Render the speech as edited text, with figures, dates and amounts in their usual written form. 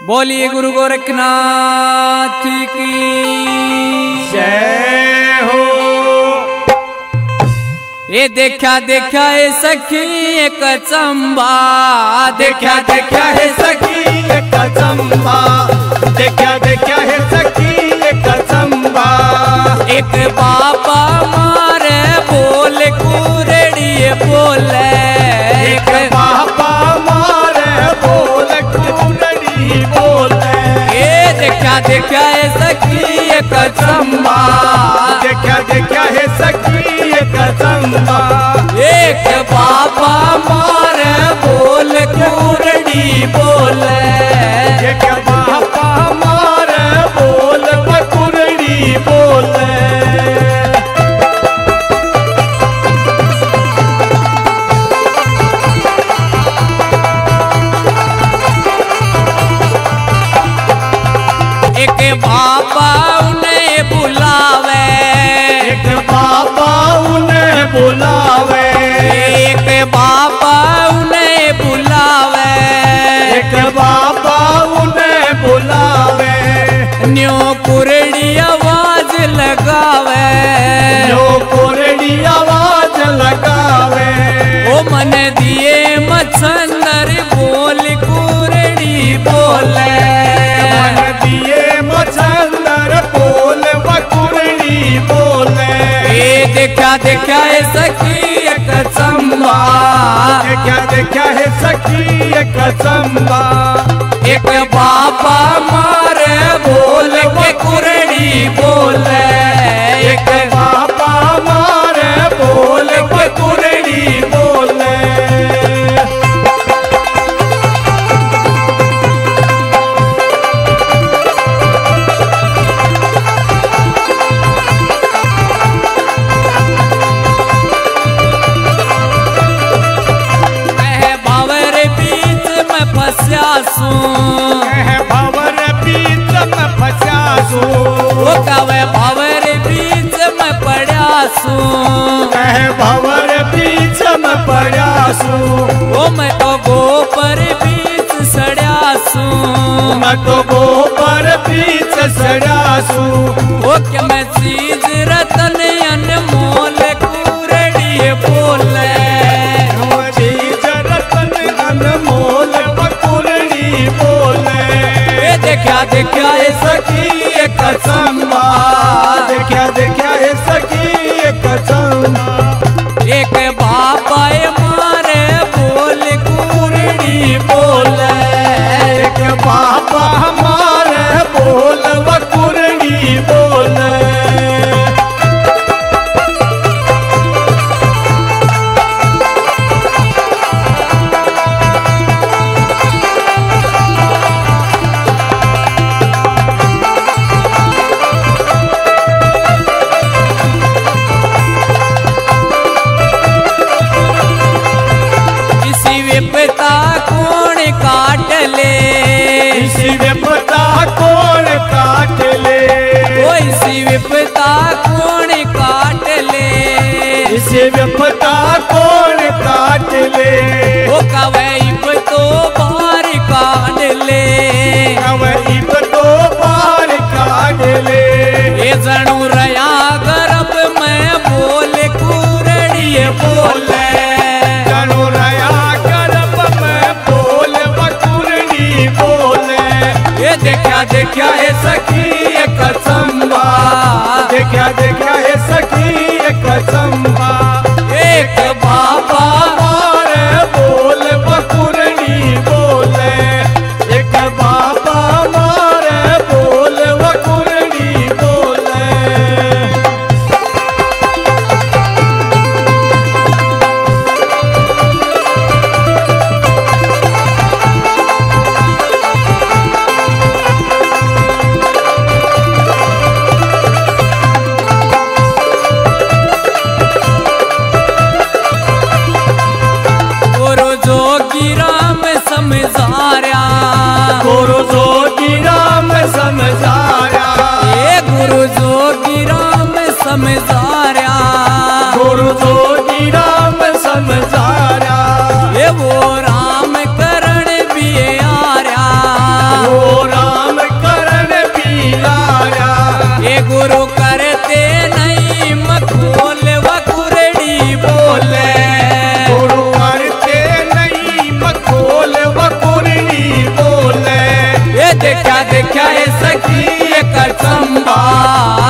बोलिए गुरु गोरखनाथ की जय हो। ये देखा देखा है सखी एक चंबा, देखा देखा है सखी एक चंबा, देखा देखा है सखी एक चंबा। एक बाबा मारे बोल कुरड़िए बोले, एक बाबा मारे बोल कुरड़ी बोले। ये देखा देखा है सखी एक चंबा, देखा देखा है सखी एक चंबा। एक बाबा मारे बोल कुरड़ी बोले, एक बाबा मारे बोल कुरड़ी बोले। एक बाबा उन्हें बुलावे, एक बाबा उन्हें बुलावे, एक बाबा उन्हें बुलावे, एक बाबा उन्हें बुलावे। न्यू कुरड़ी आवाज लगावे, जो कुरड़ी आवाज लगावे। ओ मन दिए मच्छंदर बोल कुरड़ी बोले, मन दिए मच्छंदर बोल कुरड़ी बोले। ये देखा देखा है सखी एक चंबा, देखा देखा है सखी एक चंबा। एक बाबा मारे बोल के कुरड़ी बोले, एक बाबा मारे बोल कुरड़ी बोले। बावर बीच में फंसासू, भवर बीच में फंसासू, वो कवे बावर बीच में पड़ासू, भवर बीच में पड़ासू। वो मैं तो गोपर बीच सड़ासू, मैं तो गोबर बीच सड़ासू। वो क्या मैं चीज रतन अनमोल कुरड़ी बोले, चीज रतन अनमोल कुरड़ी बोले। देखा देखा है सखी एक चंबा, देखा देखा है सखी एक चंबा। एक बाबा मारे बोल कुरड़ी बोले, एक बाबा हमारे बोल कुरड़ी बोले। इसी विपता कौन काट ले, इसी विपता कौन काट ले, ओ इसी विपता कौन काट ले, इसी विपता कौन काट ले। ओ कवे इब तो बाहर काट ले, कवई तो पार काट ले। ये जणू रया गर्भ में बोल कुरड़ी बोले, जनु रया गर्भ में बोल कुरड़ी बोले। ये देखा देखा है सखी एक चंबा, देखा देखा है सखी एक चंबा। एक बाबा मारे बोल कुरड़ी बोले, एक बाबा मारे बोल कुरड़ी बोले। गुरु जोगी राम समझारा, गुरु जोगी राम समझाया, ये गुरु जोगी राम समझारा, गुरु जोगी राम समझाया। ये वो राम करण भी आ रहा, वो चंबा